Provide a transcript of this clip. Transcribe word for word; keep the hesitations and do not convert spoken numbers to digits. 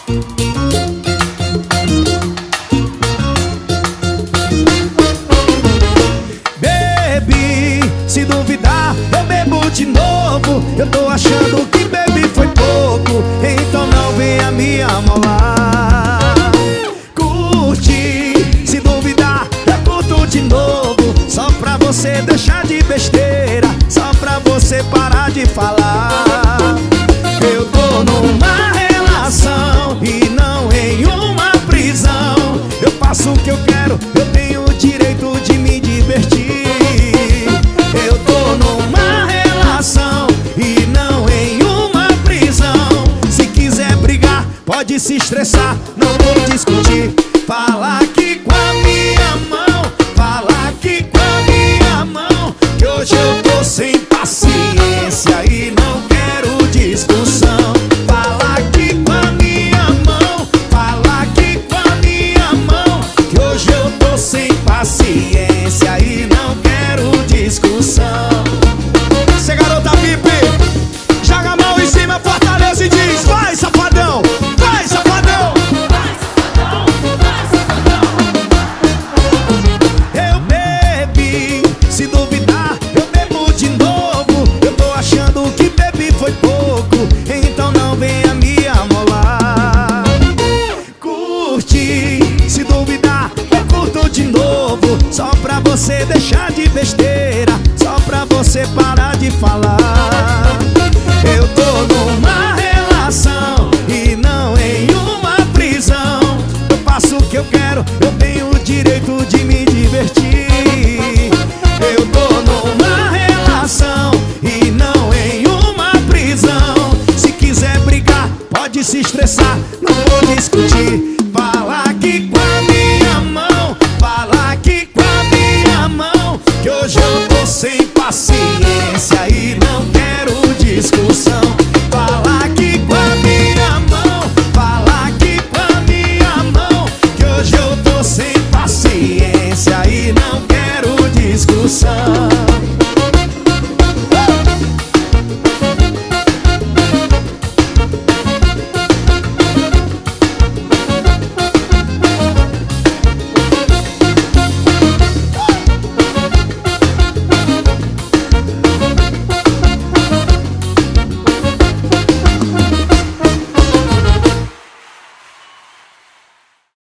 Bebi, se duvidar, eu bebo de novo. Eu tô achando que bebi foi pouco, então não venha me amolar. Curti, se duvidar, eu curto de novo. Só pra você deixar de besteira, só pra você parar de falar. Eu tô numa relação e não em uma prisão. Eu faço o que eu quero, eu tenho o direito de me divertir. Eu tô numa relação e não em uma prisão. Se quiser brigar, pode se estressar, não vou discutir. Fala aqui com a minha mão, fala aqui com a minha mão, que hoje eu tô sem paciência e não quero discussão. Fala aqui com a minha mão, fala aqui com a minha mão, que hoje eu tô sem paciência e não quero discussão. Cê garota V I P, joga a mão em cima, fortaleza e diz: vai safadão, vai safadão. Eu bebi, se duvidar, eu bebo de novo. Eu tô achando que bebi foi pouco, então não venha me amolar. Curti, se duvidar, eu curto de novo. Só pra você deixar de besteira, só pra você parar de falar. Eu tô numa relação e não em uma prisão. Eu faço o que eu quero, eu tenho o direito de me divertir. Eu tô numa relação e não em uma prisão. Se quiser brigar, pode se estressar, não vou discutir. Fala